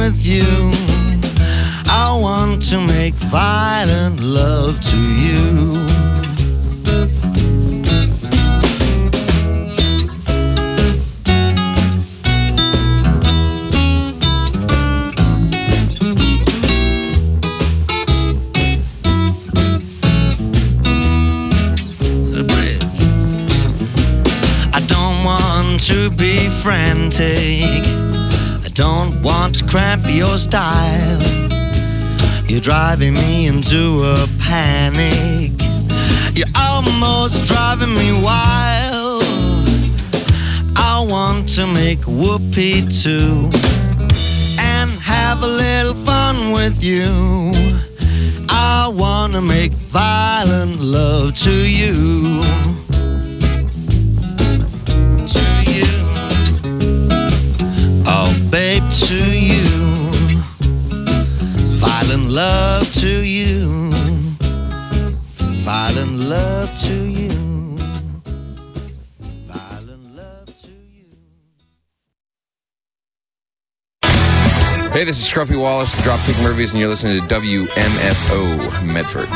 with you. I want to make violent love to you. To be frantic, I don't want to cramp your style. You're driving me into a panic. You're almost driving me wild. I want to make whoopee too and have a little fun with you. I want to make violent love to you. Babe, to you, violent love to you, violent love to you, violent love to you. Hey, this is Scruffy Wallace, the Dropkick Murphys, and you're listening to WMFO Medford.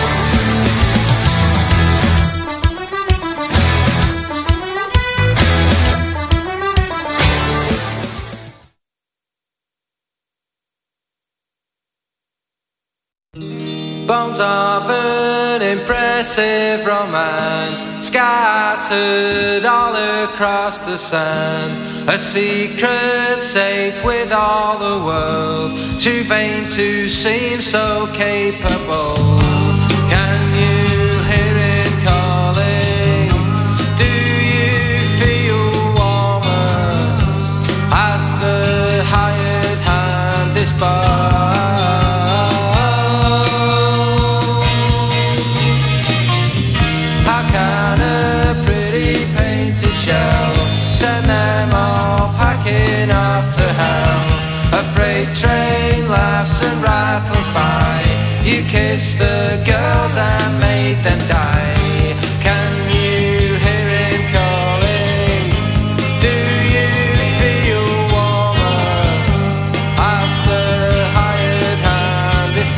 Bones of an impressive romance scattered all across the sand. A secret safe with all the world, too vain to seem so capable. Can you hear it calling? Do you feel warmer as the hired hand is barred? Send them all packing off to hell. A freight train laughs and rattles by. You kiss the girls and made them die. Can you hear him calling? Do you feel warmer as the hired hand is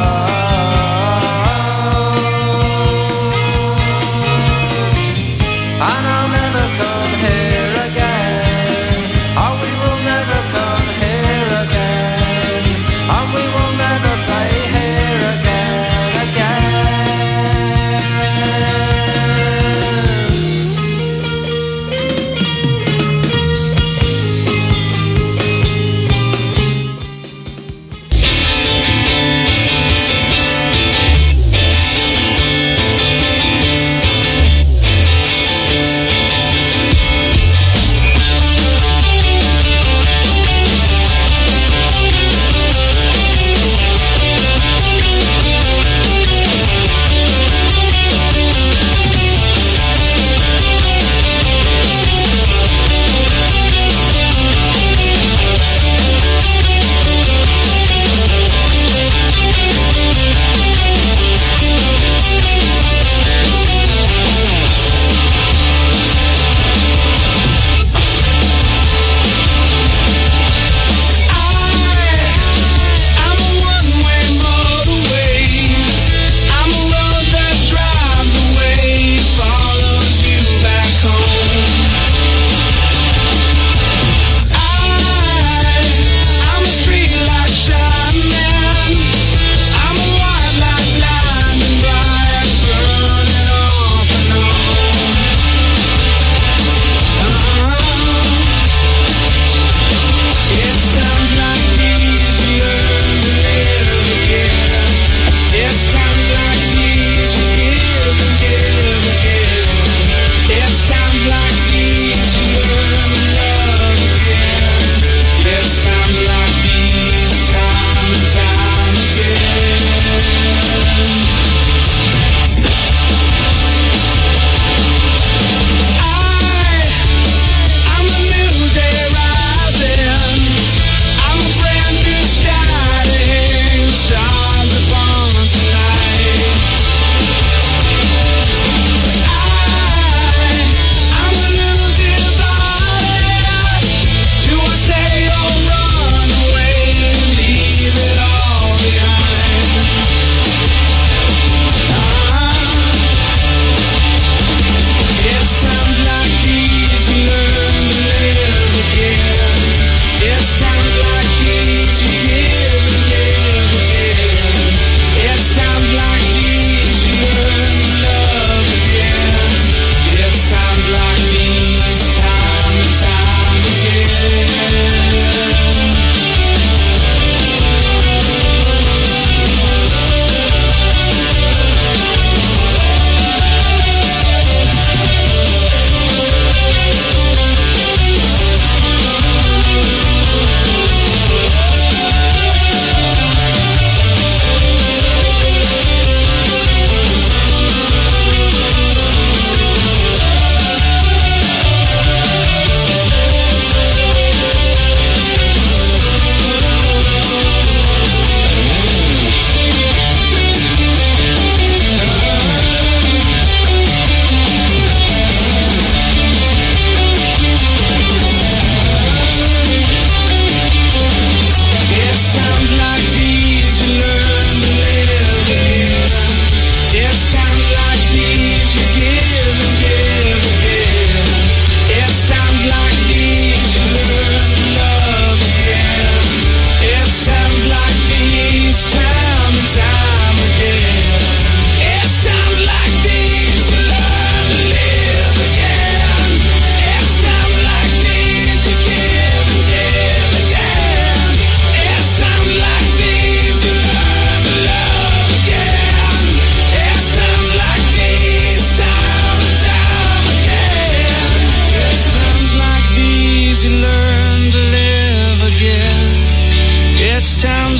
barred? And I'll never come here again. Oh, we will never come here again. And we will never play here again.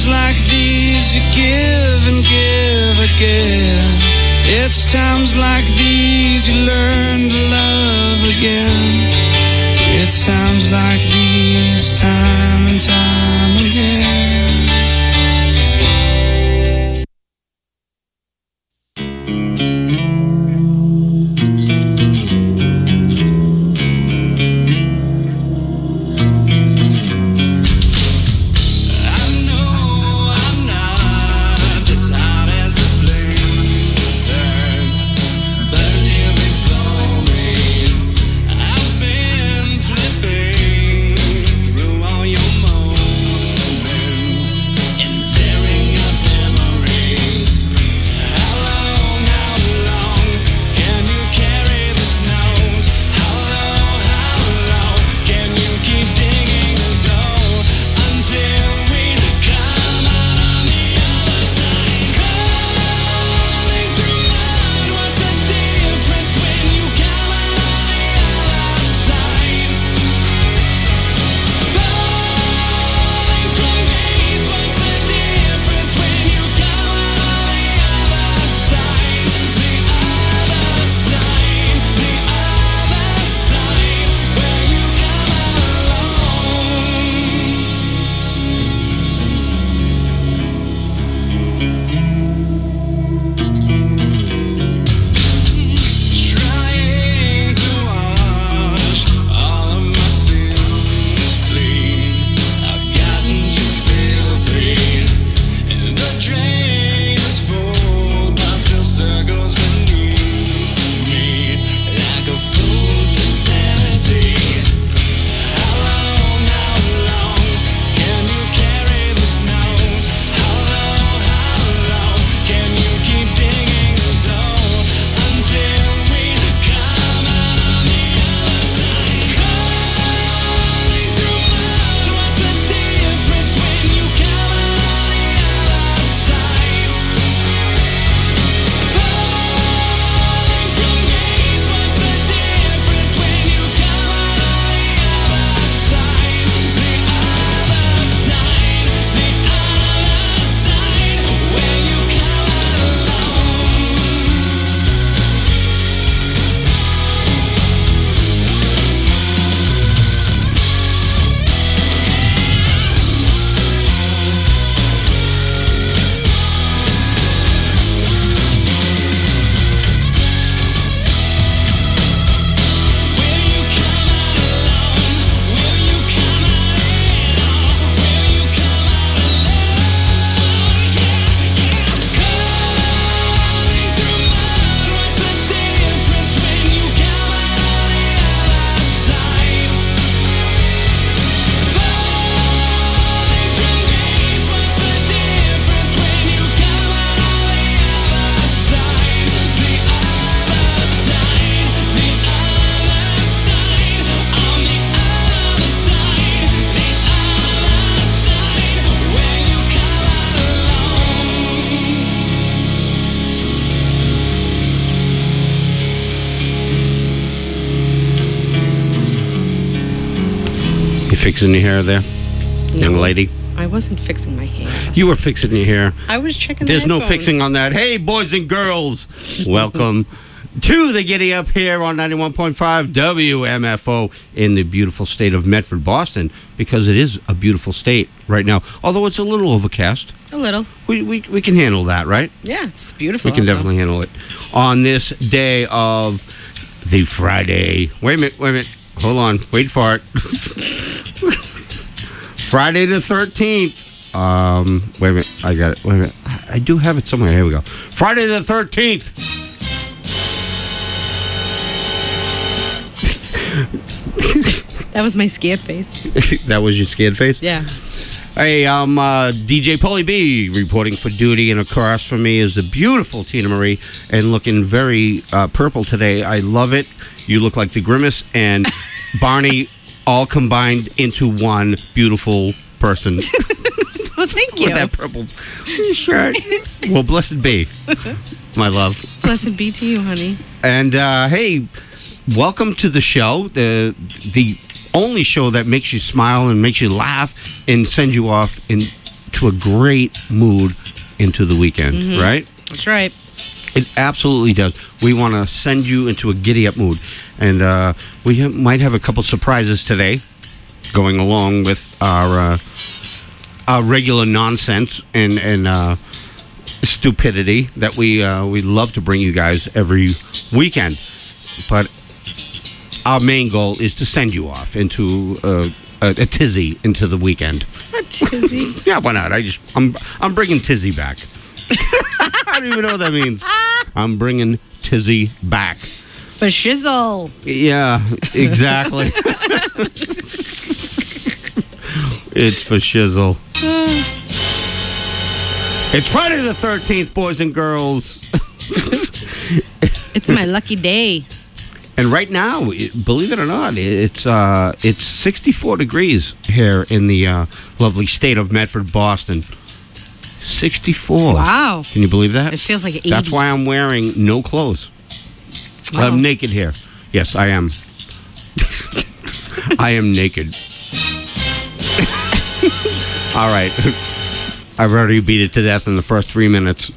like these you give and give again. It's times like these you learn to love again. It's times like these, time and time again. Fixing your hair there, young lady? I wasn't fixing my hair. You were fixing your hair. I was checking There's the no headphones. fixing on that. Hey, boys and girls, welcome to the Giddy Up here on 91.5 WMFO in the beautiful state of Medford, Boston, because it is a beautiful state right now, although it's a little overcast. A little. We can handle that, right? Yeah, it's beautiful. We can definitely handle it. On this day of the Friday. Wait a minute. Hold on. Wait for it. Friday the 13th. Wait a minute. I got it. Wait a minute. I do have it somewhere. Here we go. Friday the 13th. That was my scared face. That was your scared face? Yeah. Hey, I'm DJ Paulie B reporting for duty, and across from me is the beautiful Tina Marie, and looking very purple today. I love it. You look like the Grimace and Barney all combined into one beautiful person. Well, thank you. With that purple shirt. Well, blessed be, my love. Blessed be to you, honey. And, hey, welcome to the show. The only show that makes you smile and makes you laugh and send you off into into a great mood into the weekend, right? That's right. It absolutely does. We want to send you into a giddy-up mood. And might have a couple surprises today going along with our regular nonsense and stupidity that we love to bring you guys every weekend. But our main goal is to send you off into a tizzy into the weekend. A tizzy. Yeah, why not? I'm bringing tizzy back. I don't even know what that means. I'm bringing tizzy back. For shizzle. Yeah, exactly. It's for shizzle. It's Friday the 13th, boys and girls. It's my lucky day. And right now, believe it or not, it's 64 degrees here in the lovely state of Medford, Boston. 64. Wow. Can you believe that? It feels like 80. That's why I'm wearing no clothes. Wow. I'm naked here. Yes, I am. I am naked. All right. I've already beat it to death in the first 3 minutes.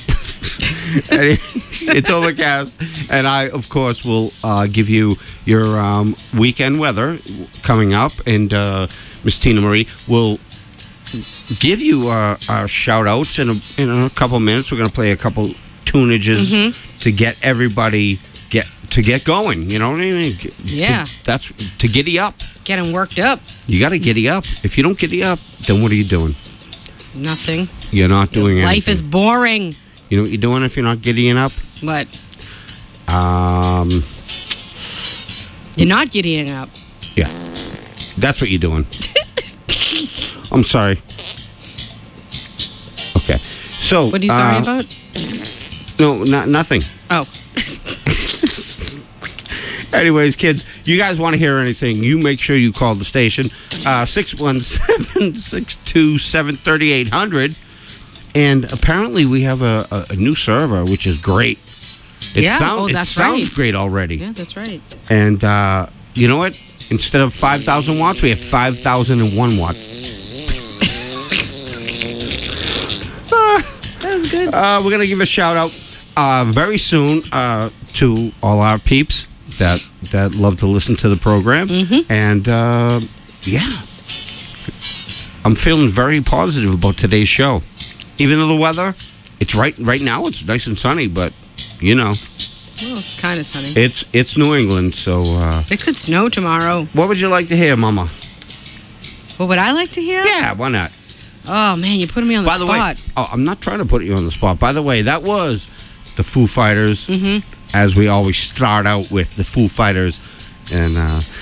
It's overcast, and I, of course, will give you your weekend weather coming up, and Miss Tina Marie will give you our shout-outs in a couple minutes. We're going to play a couple tunages to get everybody get going. You know what I mean? Yeah. That's to giddy up. Getting worked up. You got to giddy up. If you don't giddy up, then what are you doing? Nothing. You're not doing anything. Life is boring. You know what you're doing if you're not giddying up? What? Um, You're not getting up. yeah. That's what you're doing. I'm sorry. Okay. So. What are you sorry about? No, nothing. Oh. Anyways, kids, you guys want to hear anything, you make sure you call the station, 617-627-3800. And apparently we have a new server, which is great. It sounds right. great already. Yeah, that's right. And you know what? Instead of 5,000 watts, we have 5,001 watts. That was good. We're going to give a shout out very soon to all our peeps that love to listen to the program. And yeah, I'm feeling very positive about today's show. Even though the weather, it's right now, it's nice and sunny, but you know. Well, it's kind of sunny. It's New England, so. It could snow tomorrow. What would you like to hear, Mama? What would I like to hear? Yeah, why not? Oh, man, you put me on the spot. Way, I'm not trying to put you on the spot. By the way, that was the Foo Fighters, as we always start out with the Foo Fighters. And,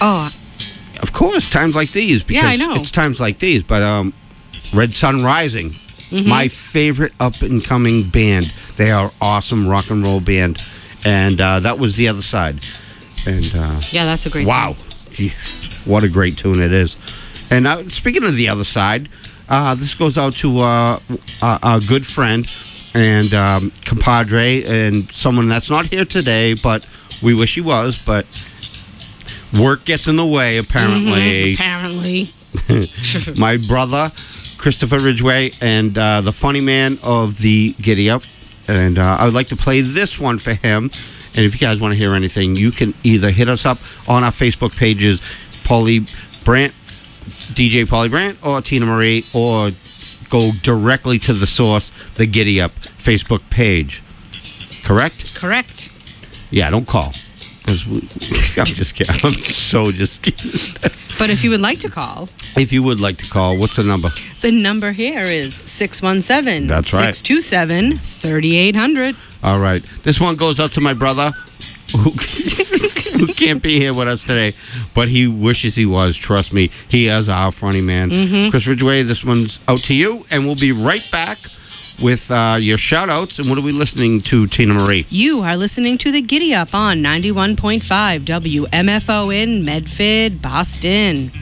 of course, times like these, because I know. it's times like these, but Red Sun Rising, my favorite up-and-coming band. They are awesome rock and roll band. And that was The Other Side. And yeah, that's a great wow. What a great tune it is. And speaking of The Other Side, this goes out to our good friend and compadre and someone that's not here today, but we wish he was, but work gets in the way, apparently. Apparently. My brother, Christopher Ridgway, and the funny man of the Giddy Up. And I would like to play this one for him. And if you guys want to hear anything, you can either hit us up on our Facebook pages, Paulie Brandt, DJ Paulie Brandt, or Tina Marie, or go directly to the source, the Giddy Up Facebook page. Correct? Correct. Yeah, don't call. I'm just kidding. I'm so just kidding. But if you would like to call. If you would like to call, what's the number? The number here is 617 That's right. 627 3800. All right. This one goes out to my brother who can't be here with us today, but he wishes he was. Trust me. He is our funny man. Chris Ridgway, this one's out to you, and we'll be right back with your shout-outs. And what are we listening to, Tina Marie? You are listening to The Giddy Up on 91.5 WMFO in Medford, Boston.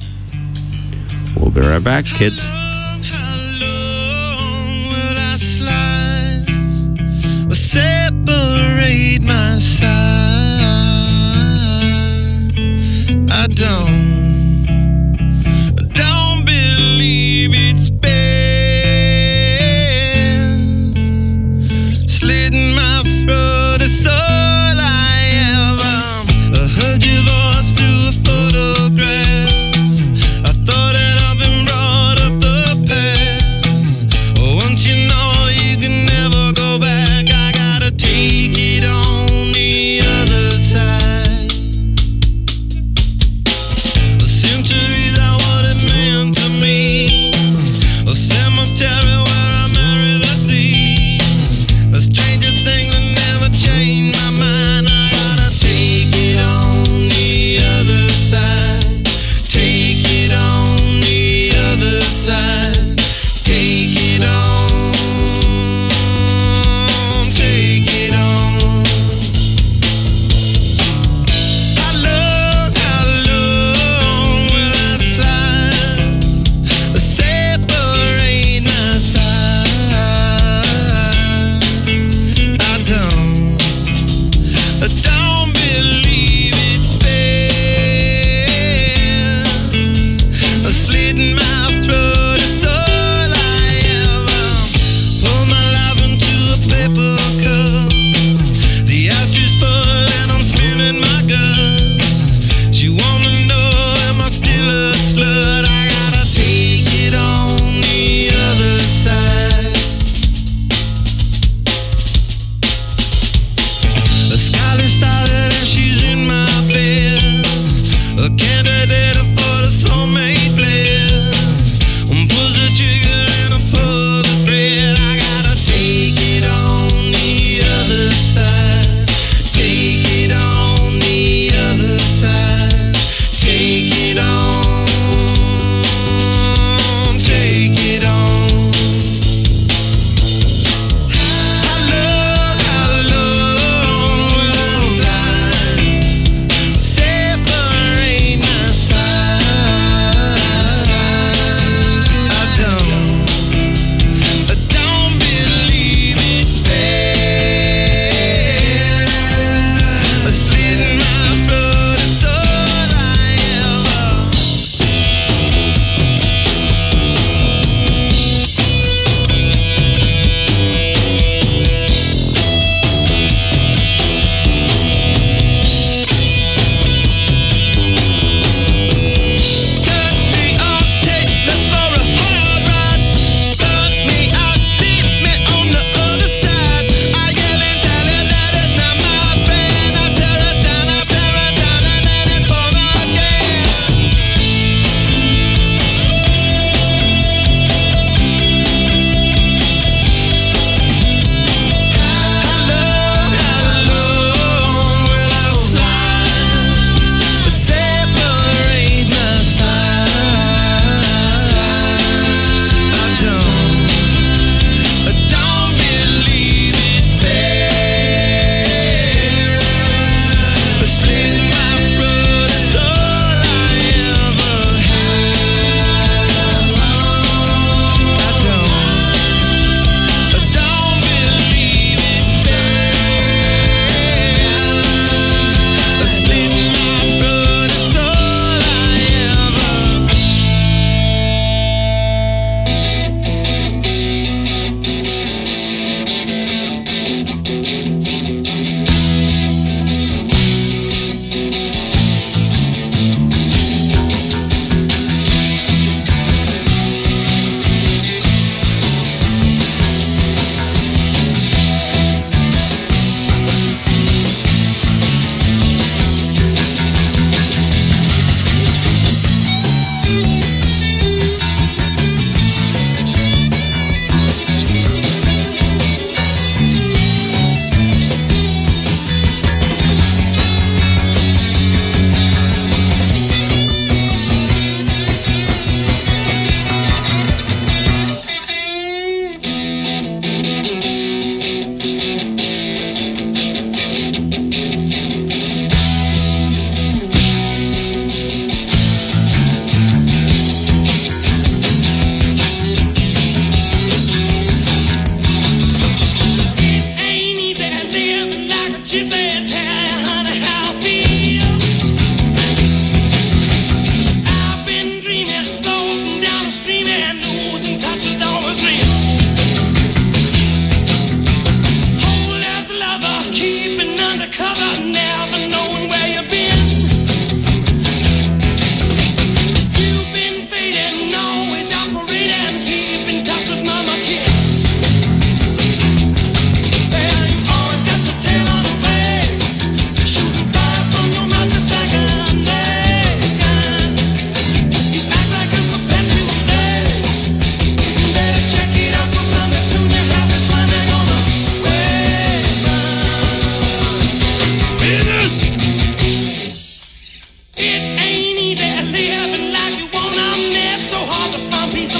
We'll be right back, kids. How long will I slide or separate my side? I don't believe it's bad.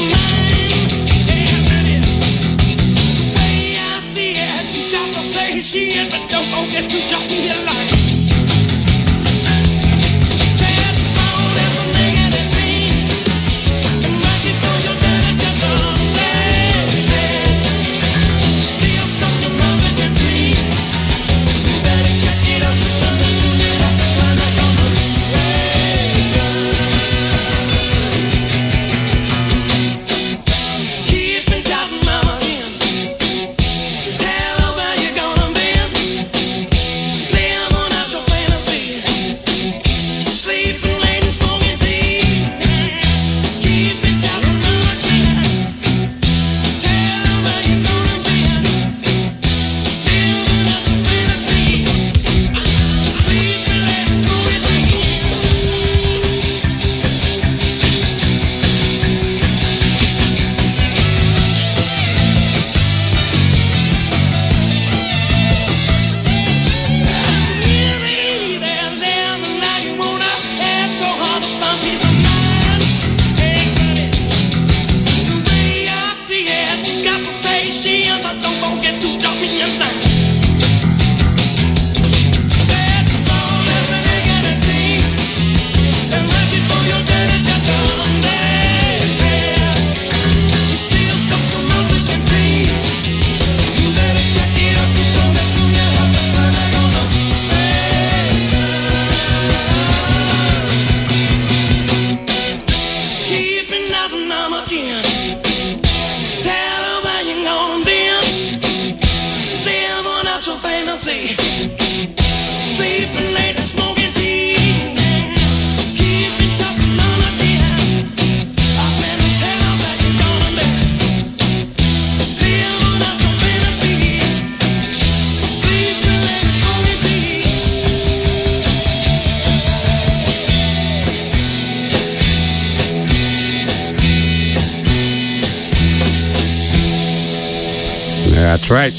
That's right.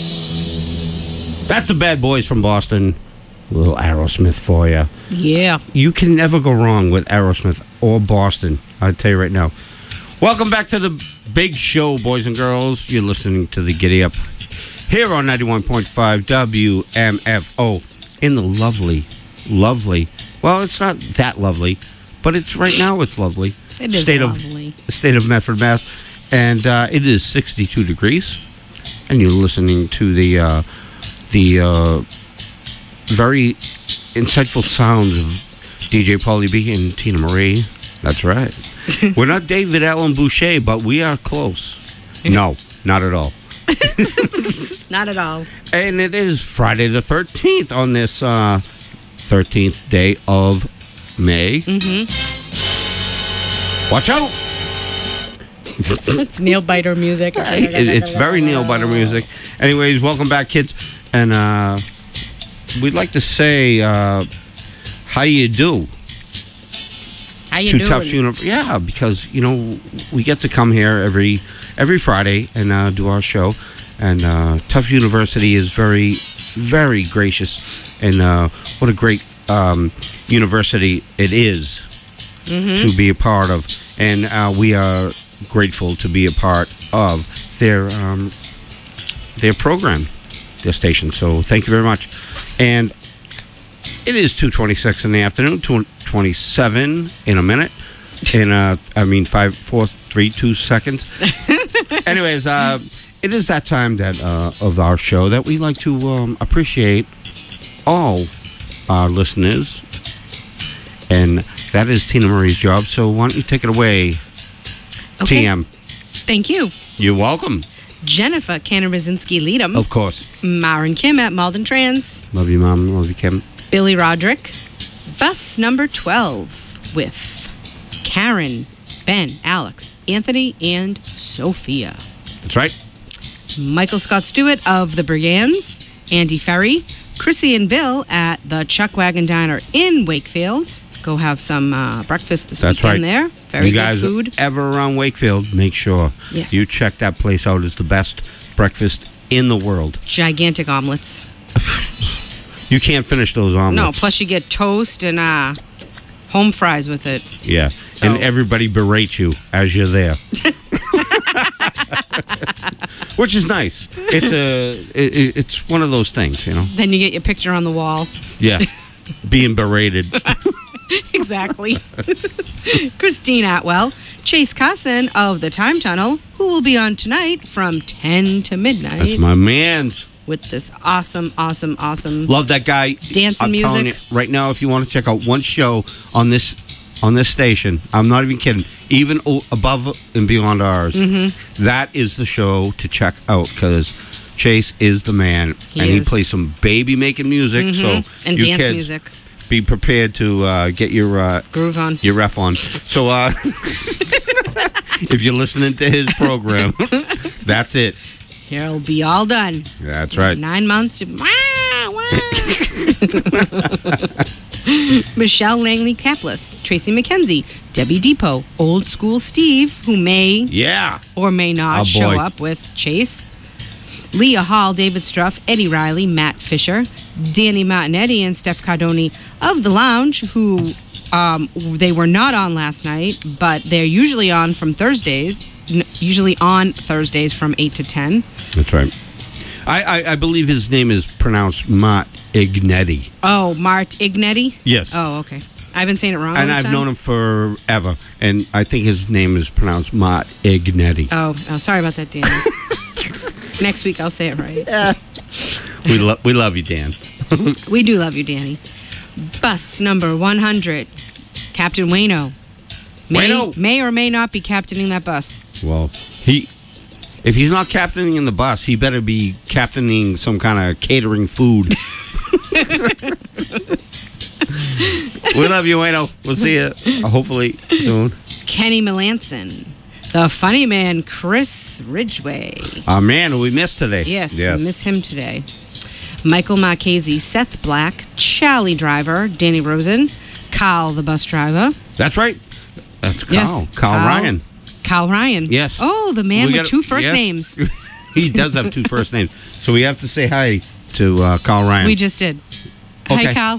That's the Bad Boys from Boston. A little Aerosmith for you. Yeah. You can never go wrong with Aerosmith or Boston. I'll tell you right now. Welcome back to the big show, boys and girls. You're listening to the Giddy Up here on 91.5 WMFO in the lovely, well, it's not that lovely, but it's right now it's lovely. It is lovely. State of Medford, Mass. And it is 62 degrees. And you're listening to the very insightful sounds of DJ Paulie B and Tina Marie. That's right. We're not David Allen Boucher, but we are close. No, not at all. Not at all. And it is Friday the 13th on this 13th day of May. Mm-hmm. Watch out! It's nail biter music. It's very nail biter music. Anyways, welcome back, kids. And we'd like to say, how you do? How you doing? Yeah, because, you know, we get to come here every Friday and do our show. And Tufts University is very, very gracious. And what a great university it is to be a part of. And we are grateful to be a part of their program, their station. So thank you very much. And it is 2:26 in the afternoon, 2:27 in a minute. In 4, 3, 2 seconds. Anyways, it is that time that of our show that we like to appreciate all our listeners, and that is Tina Marie's job. So why don't you take it away? Okay. TM. Thank you. You're welcome. Jennifer Canna-Brzezinski Leadham. Of course. Maren Kim at Malden Trans. Love you, Mom. Love you, Kim. Billy Roderick. Bus number 12 with Karen, Ben, Alex, Anthony, and Sophia. That's right. Michael Scott Stewart of the Brigands. Andy Ferry. Chrissy and Bill at the Chuck Wagon Diner in Wakefield. Go have some breakfast this weekend there. Very good food. You guys ever around Wakefield, make sure you check that place out. It's the best breakfast in the world. Gigantic omelets. You can't finish those omelets. No, plus you get toast and home fries with it. Yeah, So- and everybody berates you as you're there. Which is nice. It's one of those things, you know. Then you get your picture on the wall. Yeah, being berated. Exactly. Christine Atwell, Chase Carson of the Time Tunnel, who will be on tonight from 10 to midnight. That's my man. With this awesome. Love that guy. Dancing I'm telling music. you, right now, if you want to check out one show on this station, I'm not even kidding, even above and beyond ours, that is the show to check out because Chase is the man. He plays some baby-making music. So and you dance kids, music. be prepared to get your groove on. Your ref on. So if you're listening to his program, that's it. He'll be all done. That's right. 9 months. Michelle Langley Caplis, Tracy McKenzie, Debbie Depot, Old School Steve, who may or may not show up with Chase, Leah Hall, David Struff, Eddie Riley, Matt Fisher, Danny Martinetti, and Steph Cardoni of The Lounge, who they were not on last night, but they're usually on from Thursdays, from 8 to 10. That's right. I believe his name is pronounced Mart Ignetti. Oh, Mart Ignetti? Yes. Oh, okay. I've been saying it wrong. And I've known him forever, and I think his name is pronounced Mart Ignetti. Oh, sorry about that, Dan. Next week I'll say it right. Yeah. We love you, Dan. We do love you, Danny. Bus number 100, Captain Wayno. May or may not be captaining that bus. Well, if he's not captaining the bus, he better be captaining some kind of catering food. We love you, Wayno. We'll see you hopefully soon. Kenny Melanson. The funny man, Chris Ridgway. Our man who we missed today. Yes, I miss him today. Michael Marchese, Seth Black, Charlie Driver, Danny Rosen, Kyle the bus driver. That's right. That's Kyle. Yes, Kyle Ryan. Kyle Ryan. Yes. Oh, the man with two first names. He does have two first names. So we have to say hi to Kyle Ryan. We just did. Okay. Hi, Kyle.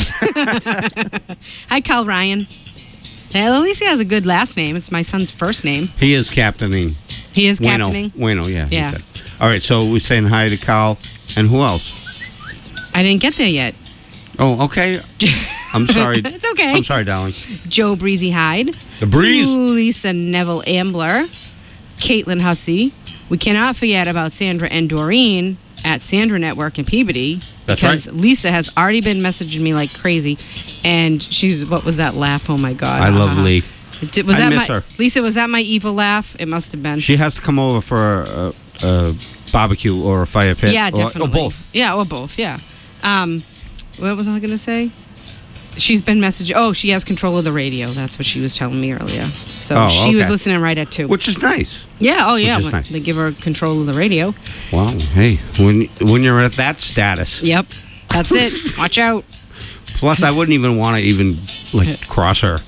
Hi, Kyle Ryan. Well, at least he has a good last name. It's my son's first name. He is captaining. He is captaining? Wayno, yeah. Yeah. He said. All right, so we're saying hi to Kyle. And who else? I didn't get there yet. Oh, okay. I'm sorry. It's okay. I'm sorry, darling. Joe Breezy Hyde. The Breeze. Lisa Neville Ambler. Caitlin Hussey. We cannot forget about Sandra and Doreen at Sandra Network in Peabody. That's because right. Lisa has already been messaging me like crazy. And what was that laugh? Oh, my God. I love Lee. Was I that miss her. Lisa, was that my evil laugh? It must have been. She has to come over for a barbecue or a fire pit. Yeah, definitely. Or both. Yeah, or both, yeah. What was I going to say? She's been messaging. Oh, she has control of the radio. That's what she was telling me earlier. So she was listening right at 2. Which is nice. Yeah, oh yeah. Nice. They give her control of the radio. Wow. Hey, when you're at that status. Yep. That's it. Watch out. Plus, I wouldn't even want to cross her.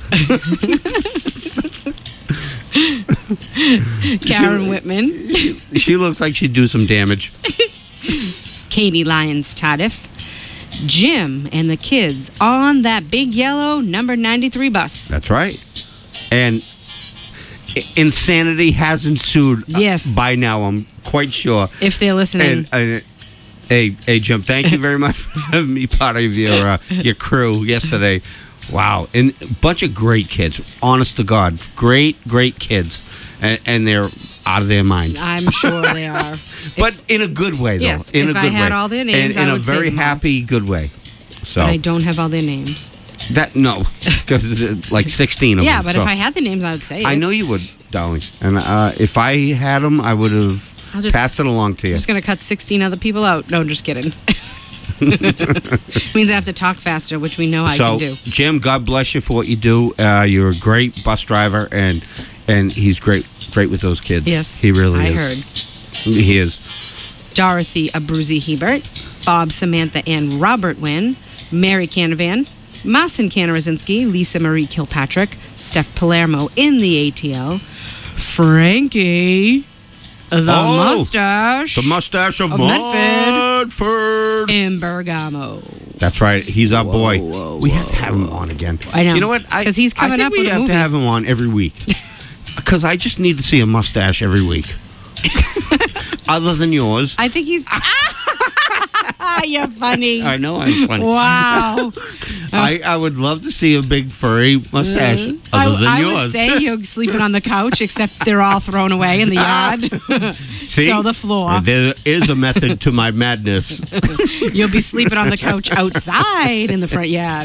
Karen Whitman. She looks like she'd do some damage. Katie Lyons Tadiff. Jim and the kids on that big yellow number 93 bus. That's right. And insanity has ensued by now, I'm quite sure. If they're listening. And, hey, Jim, thank you very much for having me part of your crew yesterday. Wow. And a bunch of great kids. Honest to God. Great kids. And they're out of their minds. I'm sure they are. But in a good way, though. Yes, in if a good I had way. all their names, and I in would a very say them all. happy, good way. So But I don't have all their names. No, because like 16 of them. Yeah, but if I had the names, I would say it. I know you would, darling. And if I had them, I would have passed it along to you. I'm just going to cut 16 other people out. No, I'm just kidding. Means I have to talk faster, which we know I can do. Jim, God bless you for what you do. You're a great bus driver, and he's great with those kids. Yes, he really is. I heard. He is. Dorothy Abruzzi Hebert, Bob, Samantha, and Robert Wynn, Mary Canavan, Masin Kanarazinski, Lisa Marie Kilpatrick, Steph Palermo in the ATL, Frankie, the mustache. The mustache of Medford. In Bergamo. That's right. He's our boy. We have to have him on again. I know. You know what? Because he's coming I up think with we a have movie. to have him on every week. Because I just need to see a mustache every week. Other than yours. I think he's. You're funny. I know I'm funny. Wow. I would love to see a big furry mustache other than I yours. would say you're sleeping on the couch, except they're all thrown away in the yard. See? So the floor. There is a method to my madness. You'll be sleeping on the couch outside in the front yard.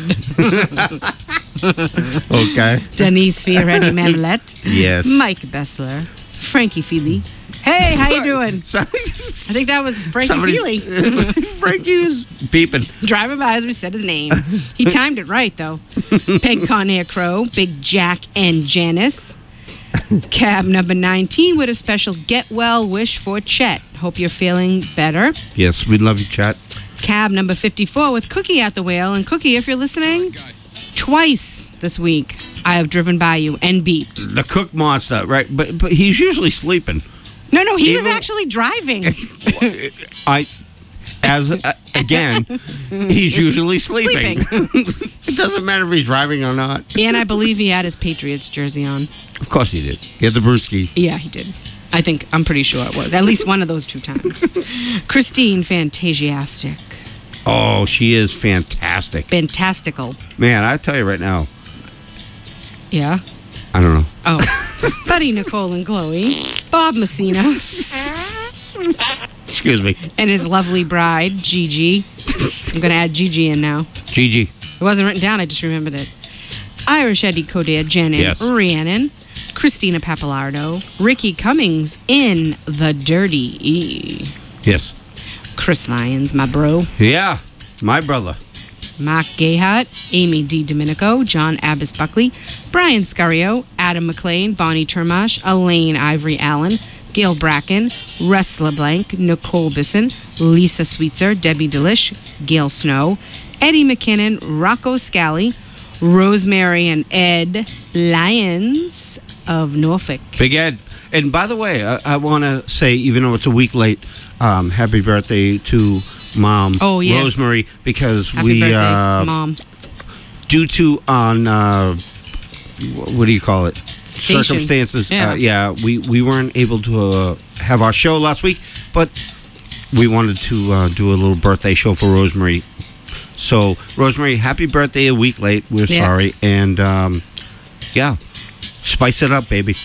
Okay. Denise Fioretti Manolette. Yes. Mike Bessler. Frankie Feely. Hey, how you doing? Sorry. I think that was Frankie Feely. Frankie was beeping. Driving by as we said his name. He timed it right, though. Peg Conair Crow, Big Jack and Janice. Cab number 19 with a special get well wish for Chet. Hope you're feeling better. Yes, we love you, chat. Cab number 54 with Cookie at the wheel. And Cookie, if you're listening, twice this week I have driven by you and beeped. The cook monster, right? But he's usually sleeping. No, he was actually driving. Again, he's usually sleeping. It doesn't matter if he's driving or not. And I believe he had his Patriots jersey on. Of course he did. He had the brewski. Yeah, he did. I'm pretty sure it was. At least one of those 2 times. Christine Fantasiastic. Oh, she is fantastic. Fantastical. Man, I tell you right now. Yeah? I don't know. Oh. Buddy Nicole and Chloe. Bob Messina. Excuse me. And his lovely bride, Gigi. I'm going to add Gigi in now. Gigi. It wasn't written down, I just remembered it. Irish Eddie Coder, Janet Yes. Rhiannon. Christina Pappalardo. Ricky Cummings in The Dirty E. Yes. Chris Lyons, my bro. Yeah, my brother. Mark Gayhart, Amy D. Domenico, John Abbas Buckley, Brian Scario, Adam McLean, Bonnie Termash, Elaine Ivory Allen, Gail Bracken, Russ LeBlanc, Nicole Bisson, Lisa Sweetser, Debbie Delish, Gail Snow, Eddie McKinnon, Rocco Scally, Rosemary and Ed Lyons of Norfolk. Big Ed. And by the way, I want to say, even though it's a week late, happy birthday to Mom, oh, yes. Rosemary, because happy birthday, Mom. Due to what do you call it? Station. Circumstances. Yeah. We weren't able to have our show last week, but we wanted to do a little birthday show for Rosemary. So, Rosemary, happy birthday a week late. We're sorry. And, spice it up, baby.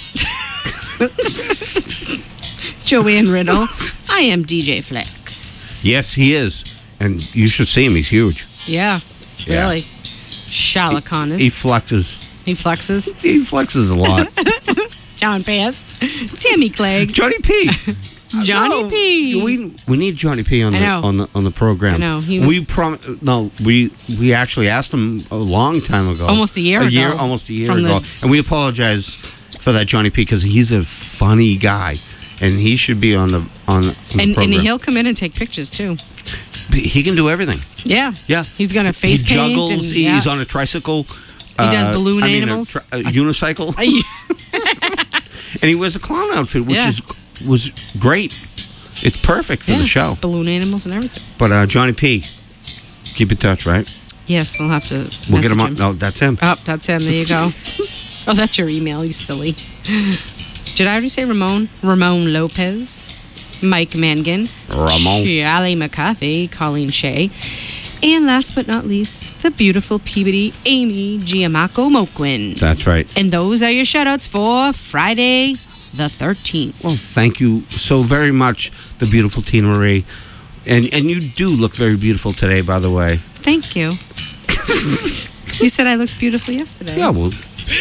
Joanne Riddle. I am DJ Flex. Yes, he is. And you should see him. He's huge. Yeah, Yeah. really. Shalaconis. He flexes. He flexes. He flexes a lot. John Pass. Tammy Clegg. Johnny P. Johnny P. We need Johnny P on the program. I know. He was, we actually asked him a long time ago. Almost a year ago. Almost a year ago. And we apologize for that, Johnny P, because he's a funny guy. And he should be on the program. And he'll come in and take pictures too. He can do everything. Yeah. Yeah. He's gonna face he paint. Juggles. He's on a tricycle. He does balloon animals. A unicycle. And he wears a clown outfit, which was great. It's perfect for the show. Balloon animals and everything. But Johnny P, keep in touch, right? Yes, we'll have to. We'll get him up. on. No, that's him. Oh, that's him. There you go. Oh, that's your email. You silly. Did I already say Ramon? Ramon Lopez, Mike Mangan, Shally McCarthy, Colleen Shea, and last but not least, the beautiful Peabody Amy Giamacco Moquin. That's right. And those are your shoutouts for Friday the 13th. Well, thank you so very much, the beautiful Tina Marie. And you do look very beautiful today, by the way. Thank you. You said I looked beautiful yesterday. Yeah, well.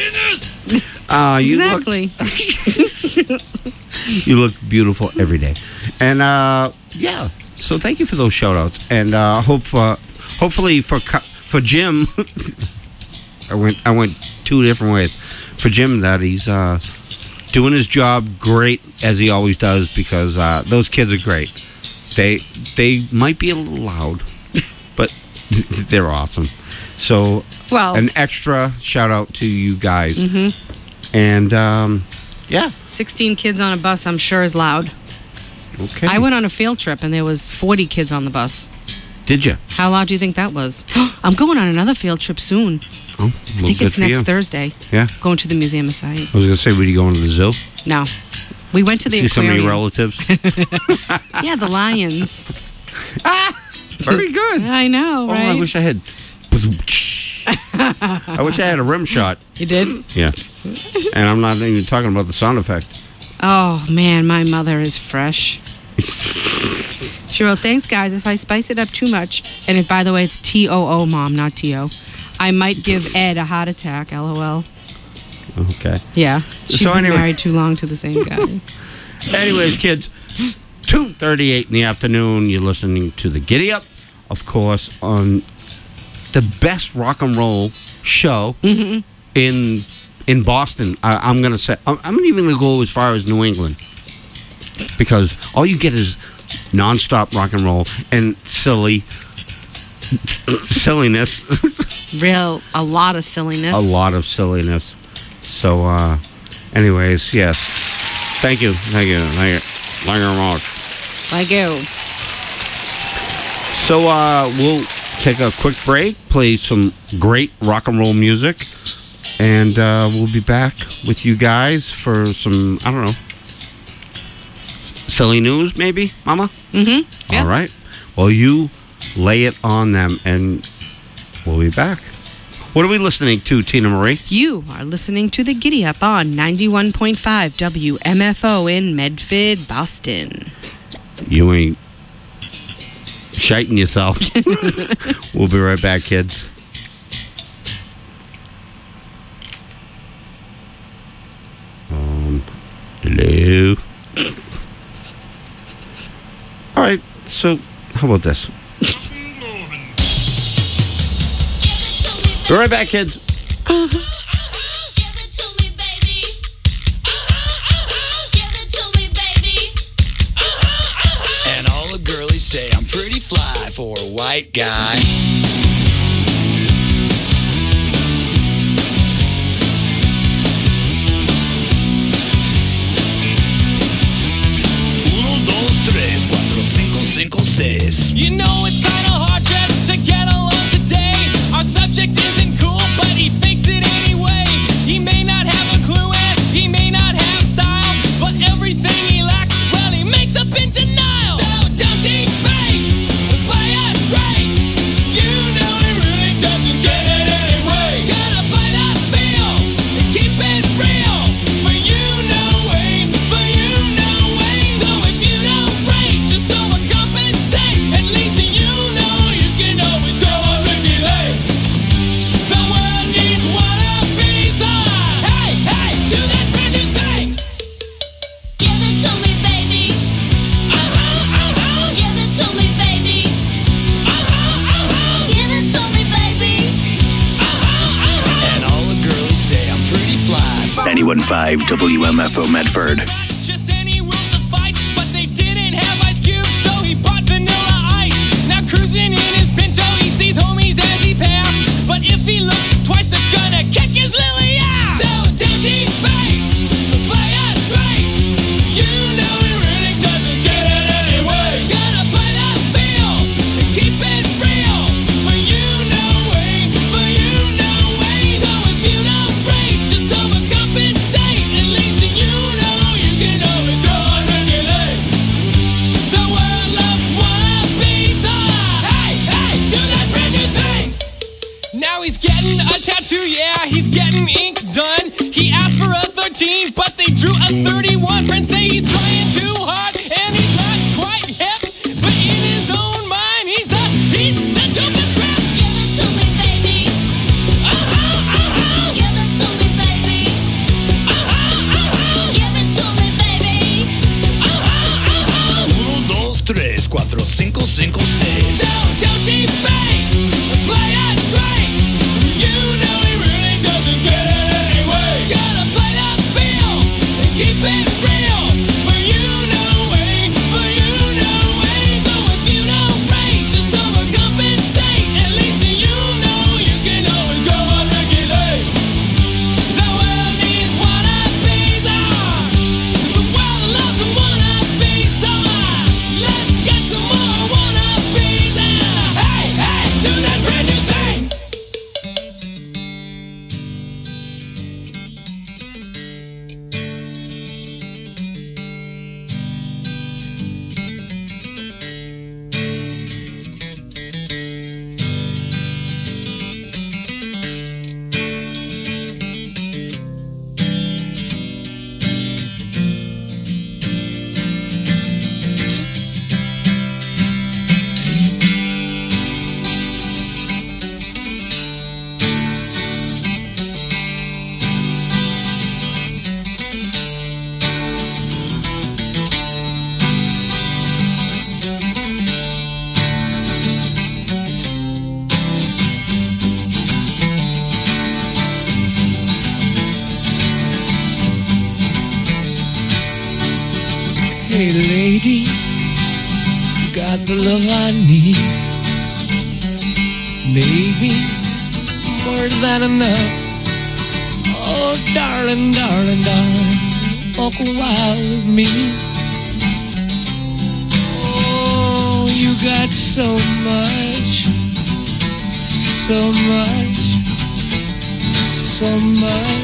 Exactly. You look beautiful every day. And, so thank you for those shout-outs. And hopefully for Jim, I went 2 different ways. For Jim, that he's doing his job great, as he always does, because those kids are great. They might be a little loud, but they're awesome. So, an extra shout-out to you guys. Mm-hmm. And, 16 kids on a bus, I'm sure, is loud. Okay. I went on a field trip, and there was 40 kids on the bus. Did you? How loud do you think that was? I'm going on another field trip soon. Oh, I think it's next Thursday. Yeah. Going to the Museum of Science. I was going to say, were you going to the zoo? No. We went to the See some of aquarium. your relatives. Yeah, the lions. Very good. I know, Oh, right? I wish I had. I wish I had a rim shot. You did? Yeah. And I'm not even talking about the sound effect. Oh, man, my mother is fresh. She wrote, thanks, guys. If I spice it up too much, and if, by the way, it's T-O-O, Mom, not T-O, I might give Ed a heart attack, LOL. Okay. Yeah. She's So been anyway- married too long to the same guy. Anyways, kids, 2:38 in the afternoon. You're listening to the Giddy Up, of course, on the best rock and roll show in Boston. I'm gonna say I'm even gonna go as far as New England, because all you get is nonstop rock and roll and silliness, A lot of silliness. a lot of silliness. So, anyways, yes. Thank you very much. Like you. So we'll take a quick break, play some great rock and roll music, and we'll be back with you guys for some, I don't know, silly news maybe, Mama? Mm-hmm. Yeah. All right. Well, you lay it on them, and we'll be back. What are we listening to, Tina Marie? You are listening to the Giddy Up on 91.5 WMFO in Medford, Boston. You ain't shiting yourself. We'll be right back, kids. Hello. All right, so how about this? Be right back, kids. And all the girlies say I'm pretty fly for a white guy. Uno, dos, tres, cuatro, cinco, cinco, seis. You know it's kinda hard just to get along today. Our subject isn't cool, but he thinks it anyway. He may not have a clue and he may not have style, but everything he lacks, well, he makes up in denial. So don't debate, play us straight. You know he really doesn't get it anyway. Gotta play that feel and keep it real. For you know way, for you know way. So if you don't break, just overcompensate. At least you know you can always go on Ricky Lake. The world needs one of these. Hey, hey, do that brand new thing. Give it to me, baby. Give it to me, baby. Give it to me, baby. And all the girlies say I'm pretty fly. 91.5 WMFO Medford. Just any will suffice, but they didn't have ice cubes, so he bought vanilla ice. Now cruising in his Pinto, he sees homies as he pass. But if he looks twice, they're gonna kick his lily ass. So don't debate, play us straight. You know he really doesn't get it anyway. Gotta play that feel and keep it real. For you know way, for you know way. So if you don't break, just overcompensate. At least you know you can always go on regulate. The world loves wannabes. Hey, hey, do that brand new thing. Now he's getting a tattoo, yeah, he's getting ink done. He asked for a 13, but they drew a 31. Friends say he's trying too hard, and he's not quite hip. But in his own mind, he's the dopest rap. Give it to me, baby. Give it to me, baby. Give it to me, baby. Uno, dos, tres, cuatro, cinco, cinco, seis. So don't debate, play us straight. You know he really doesn't get it anyway. Gotta play that feel and keep it real. For you know way, for you know way. So if you don't break, just overcompensate. At least you know you can always go on regulate. The world needs wannabes. The world loves some wannabes. Let's get some more wannabes. Hey, hey, Hey lady, you got the love I need. Baby, more than enough. Oh, darling, darling, darling, walk a while with me. Oh, you got so much, so much, so much.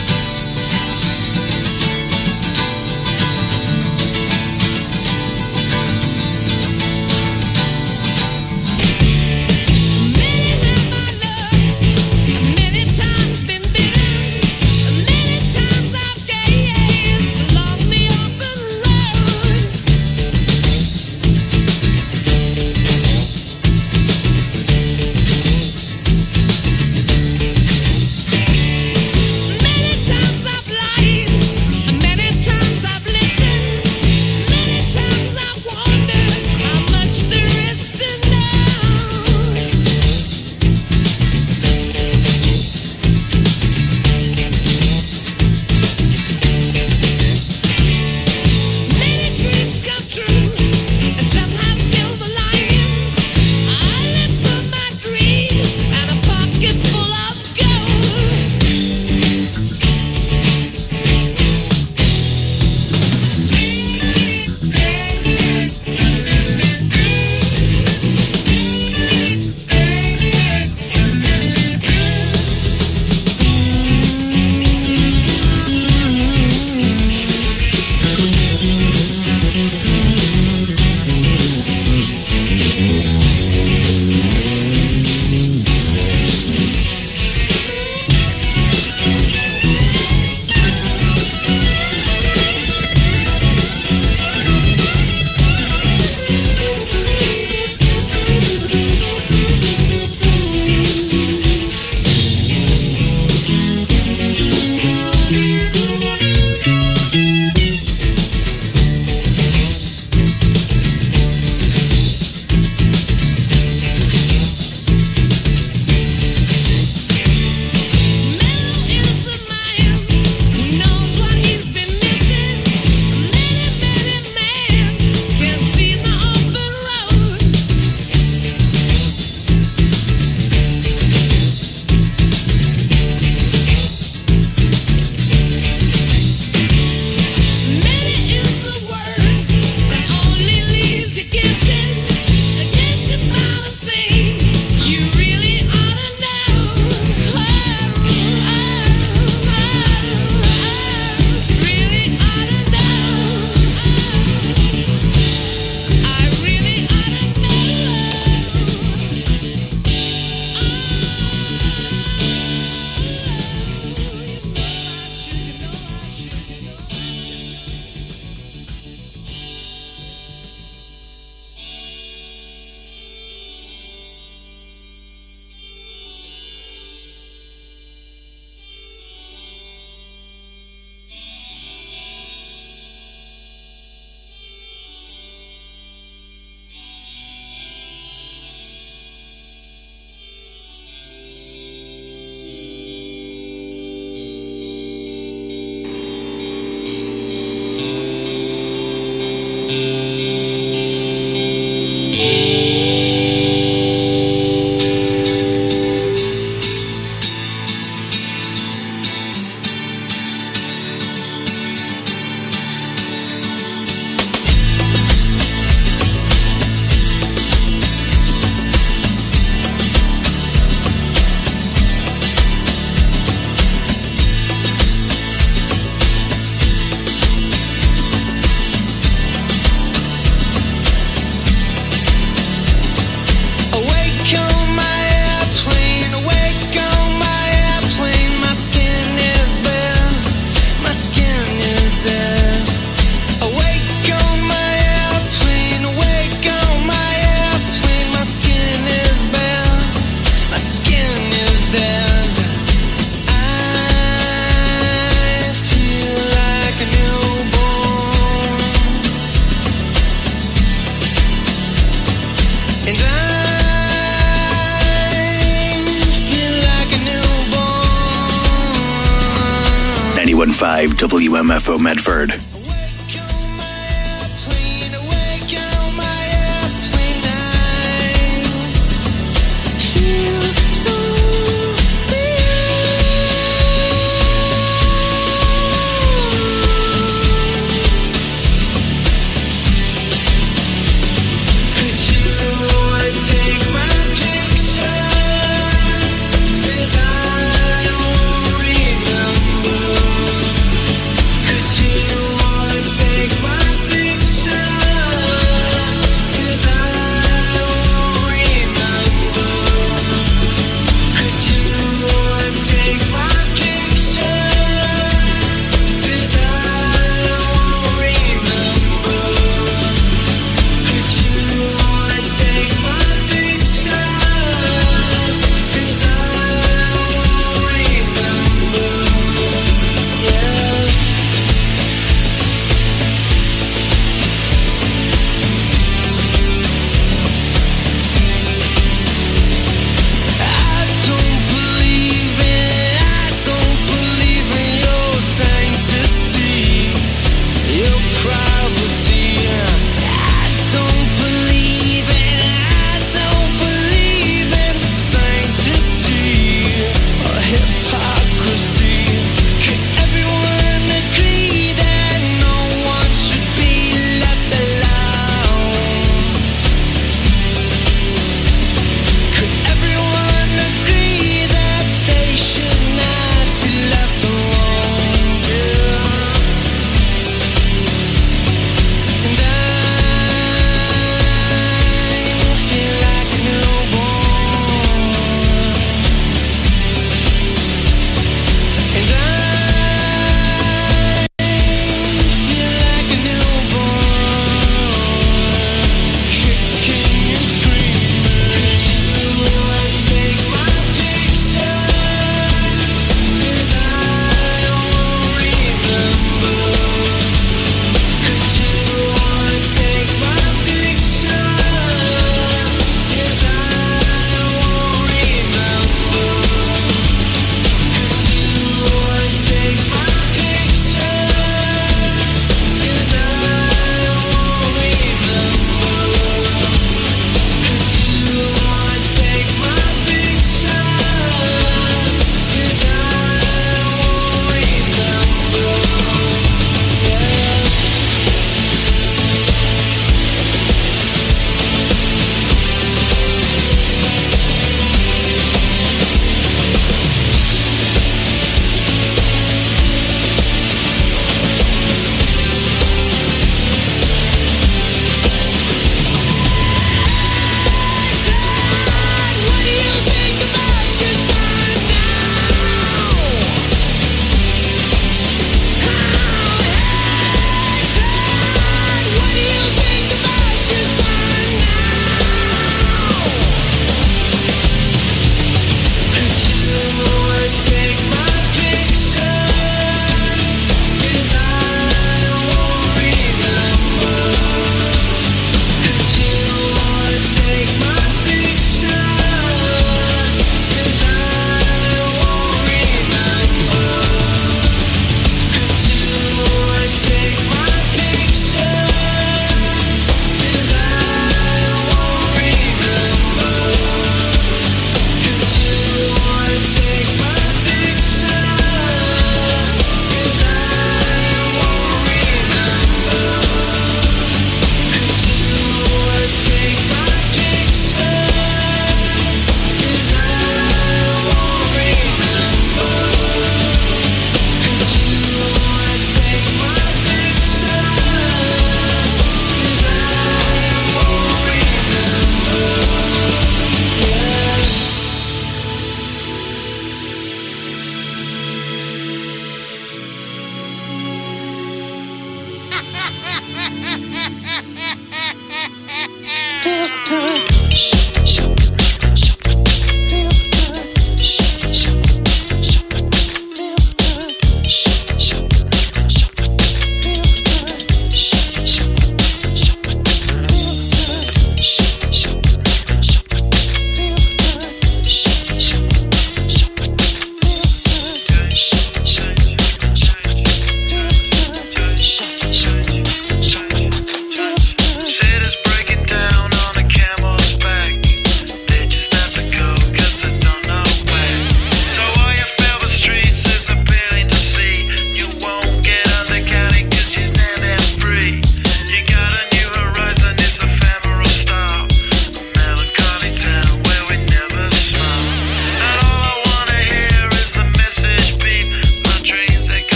And I feel like a newborn. 91.5 WMFO Medford.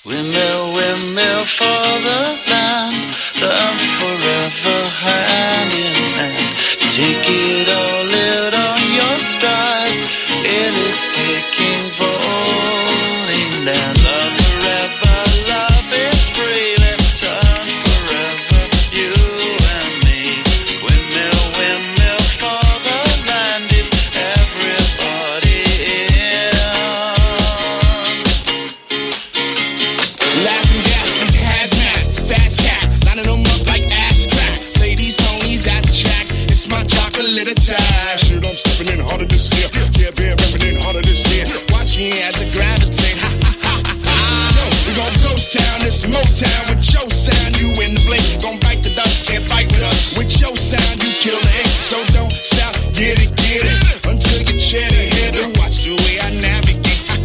Windmill, windmill for the land, forever hand in hand. Take it all, live on your stride. It is taking voting down. Love forever, love is freely turn forever, you and me. Windmill, windmill for the land, is everybody in. Laughing gas, these hazmats, fast cats, lining them up like ass crack. Play these ponies at the track, it's my chocolate attack. Shit, I'm stepping in harder this year. Yeah, beer repping in harder this year. Watch me as I gravitate. Ha ha ha ha ha. Yo, we gon' ghost town, this Motown with your sound. You in the blink, gon' bite the dust, can't fight with us. With your sound, you kill the ink. So don't stop, get it, until you chat ahead and watch the way I navigate.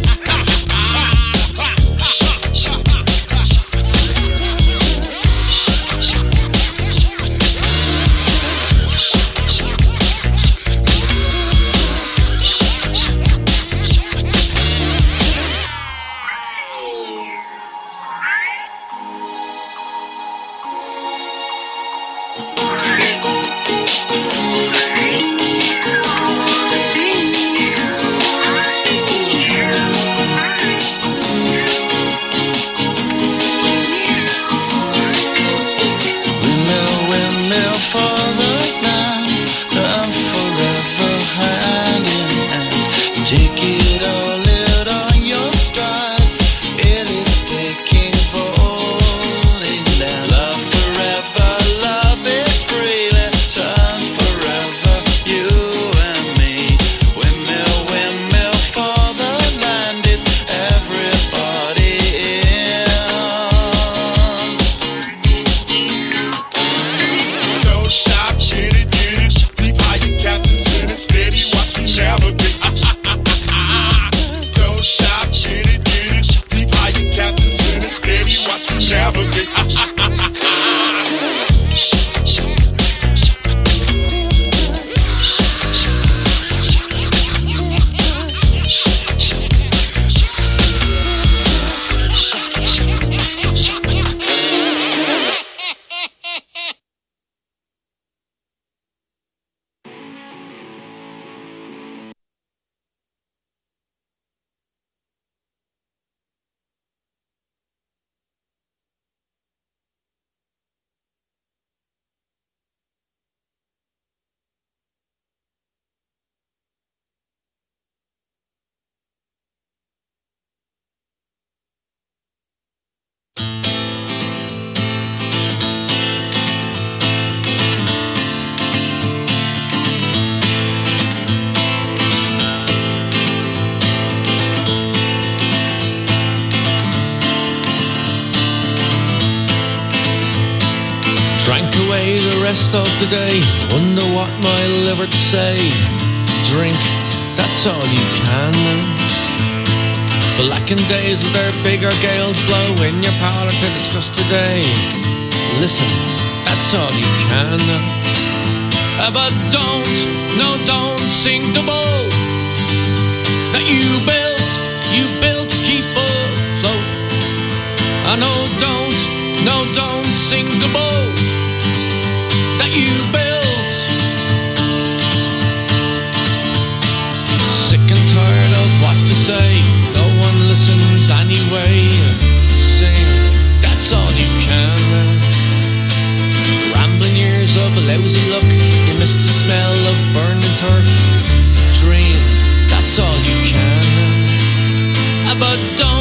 Rest of the day, wonder what my liver to say. Drink, that's all you can. Blackened days with their bigger gales blow in your parlour to discuss today. Listen, that's all you can. But don't sing the boat that you built to keep afloat. I know don't sing the boat that you built. Sick and tired of what to say, no one listens anyway. Sing, that's all you can. Rambling years of lousy luck, you missed the smell of burning turf. Dream, that's all you can. But don't